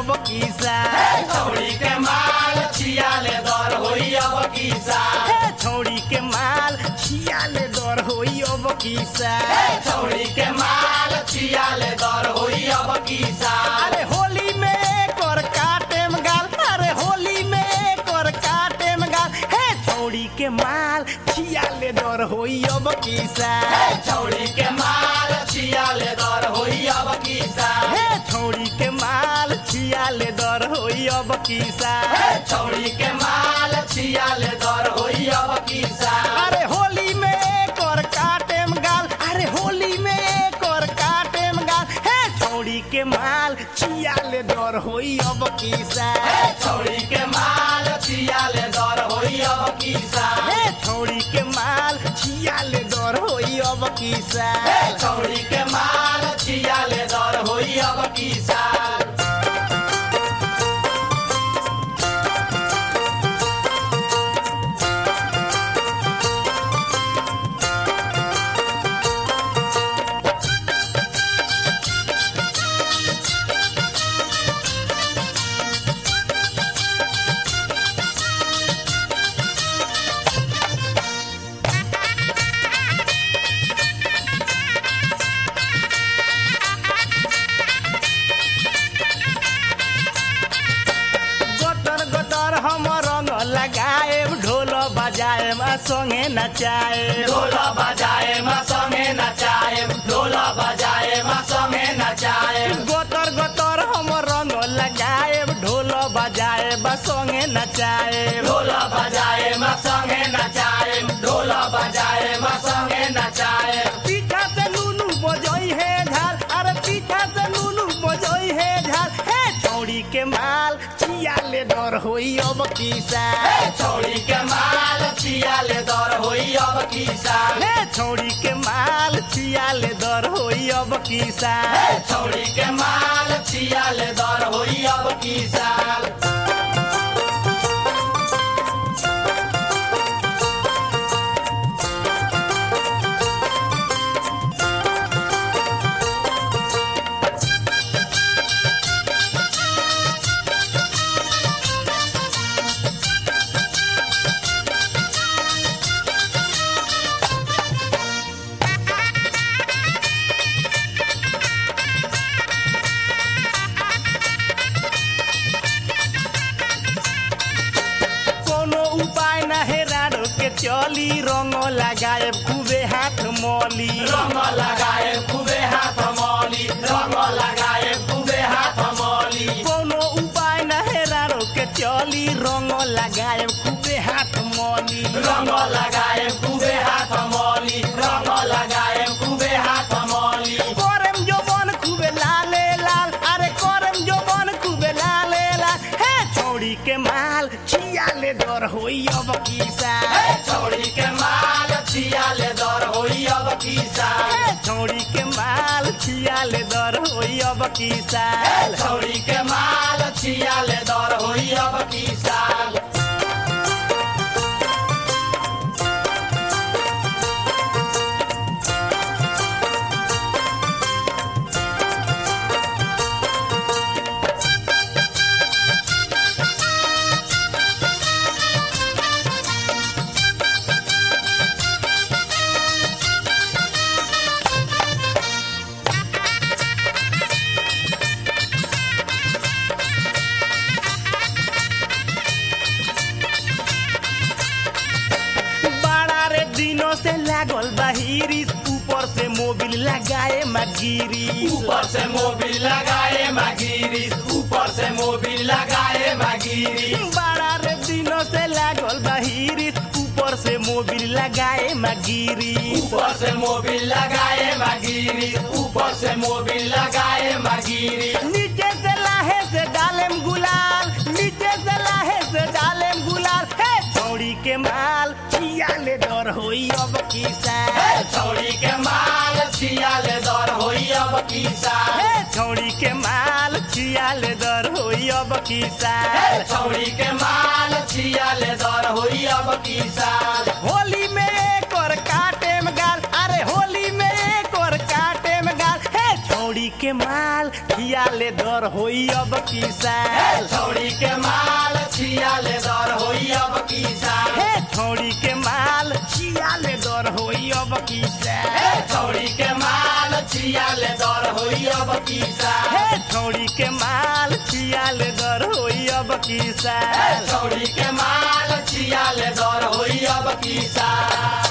अब किसा छौड़ी के माल छियाले दर होई अब किसा छौड़ी के माल छियाले दर होई अब किसा छौड़ी के माल छियाले दर होई अब किसा अरे होली में कर काटेम गाल अरे होली में कर काटेम गाल हे छौड़ी के माल छियाले दर होई अब किसा छौड़ी के माल छियाले दर होई अब किसा हे छौड़ी के माल छियाले दर होई अब किसा छौड़ी के माल छियाले दर होई अब किसा अरे होली में कर काटेम गाल अरे होली में कर काटेम गाल हे छौड़ी के माल छियाले दर होई अब किसा छौड़ी के माल छियाले दर होई अब किसा हे छौड़ी के माल छियाले दर होई अब किसा छौड़ी के माल छियाले दर होई अब किसा गटर गटर हम रंग लगाएम ढोल बजाएम आ संगे नचाएम ढोल बजाए मा संगे नचाए ढोल बजाए मा संगे नचाए गटर गटर हम रंग लगाएम ढोल बजाएम आ संगे नचाएम ढोल बजाए मा संगे नचाए ढोल बजाए मा संगे नचाए पीछा से नूनू बजई है झाल अरे पीछा से नूनू बजई है झाल हे छौड़ी के माल छियाले दर होई अब किसा छौड़ी के माल छियाले दर होई अब किसा हे छौड़ी के माल छियाले दर होई अब किसा छौड़ी के माल छियाले दर होई अब किसा कोनो उपाय ना हेरारो के चली रंग लगाए खूबे हाथ मौली रंग लगाए खूबे हाथ मौली रंग लगाए खूबे हाथ मौली कोनो उपाय ना हेरारो के चली रंग लगाए खूबे हाथ मौली रंग लगाए खूबे हाथ मौली रंग लगाए खूबे हाथ मौली करम जोबन खूबे लाले लाल अरे करम जोबन खूबे लाले लाल हे छौड़ी के माल छियाले दर होई अब किसा छौड़ी के माल छियाले दर होई अब किसा छौड़ी के माल छियाले दर होई अब किसा छौड़ी के माल छियाले दर होई अब किसा बड़ा रे दिनों से लागल बाहिरी ऊपर से मोबिल लगाए मगिरी ऊपर से मोबिल लगाए मागिरी ऊपर से मोबिल लगाए मागिरी बड़ा रे दिनों से लागल बाहिरी ऊपर से मोबिल लगाए मगिरी ऊपर से मोबिल लगाए मागिरी ऊपर से मोबिल लगाए मागिरी नीचे से लाहे से डालेम गुलाल नीचे से लाहे से डालेम गुलाल हे छौड़ी के माल छियाले दर होई अब किसा छौड़ी के माल छियाले दर होई अब किसा हे छौड़ी के माल छियाले दर होई अब किसा छौड़ी के माल छियाले दर होई अब किसा होली में कर काटेम गाल अरे होली में कर काटेम गाल हे छौड़ी के के माल खिया ले दर होई अब की हे साल छौड़ी के माल छिया ले दर होई अब की साल हे छौड़ी के माल खिया ले दर होई अब की हे साल छौड़ी के माल छिया ले दर होई अब की साल हे छौड़ी के माल खिया ले दर होई अब की हे साल छौड़ी के माल छिया ले दर होई अब की साल